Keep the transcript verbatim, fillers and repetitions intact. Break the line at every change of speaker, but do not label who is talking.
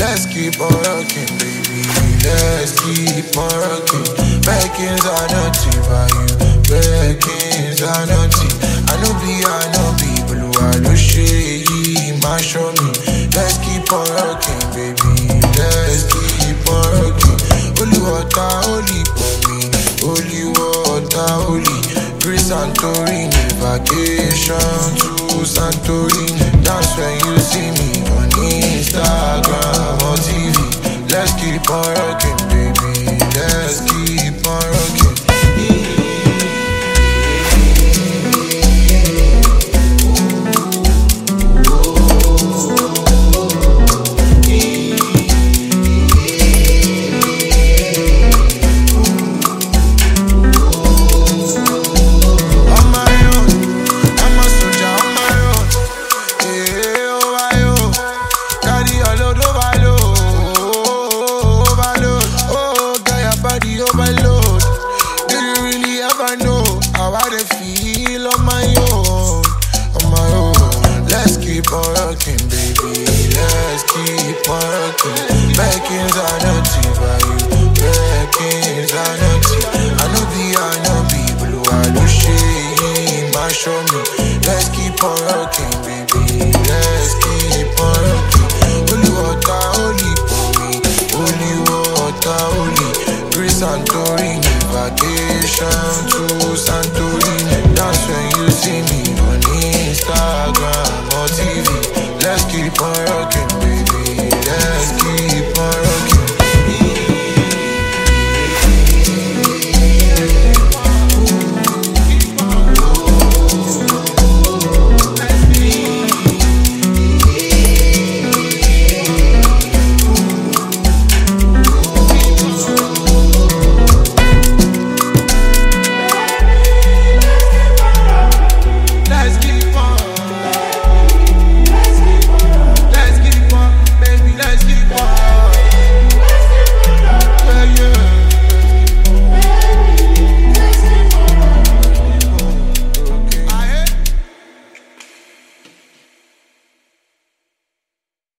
Let's keep on rocking, baby. Let's keep on rocking. Beckins are nothing by you. Beckins are nothing. I know be, I know be. Blue, I know shit. My show me. Let's keep on rocking, baby. Let's keep on rocking. Holy water, holy for me. Holy water, holy. Greece Santorini, vacation to Santorini. That's when you see me on Instagram or T V. Let's keep on rocking, baby. Let's keep on rocking. Overload. Do you really ever know how I dey feel on my own? On my own. Let's keep on rocking, baby. Let's keep on rocking. Beckins are nothing by you. Beckins are nothing. I know be, I know be. Blue, I know shit. My show me. Let's keep on rocking, baby. Let's keep on rocking. Holy water, holy for me. Holy water, holy. Santorini, vacation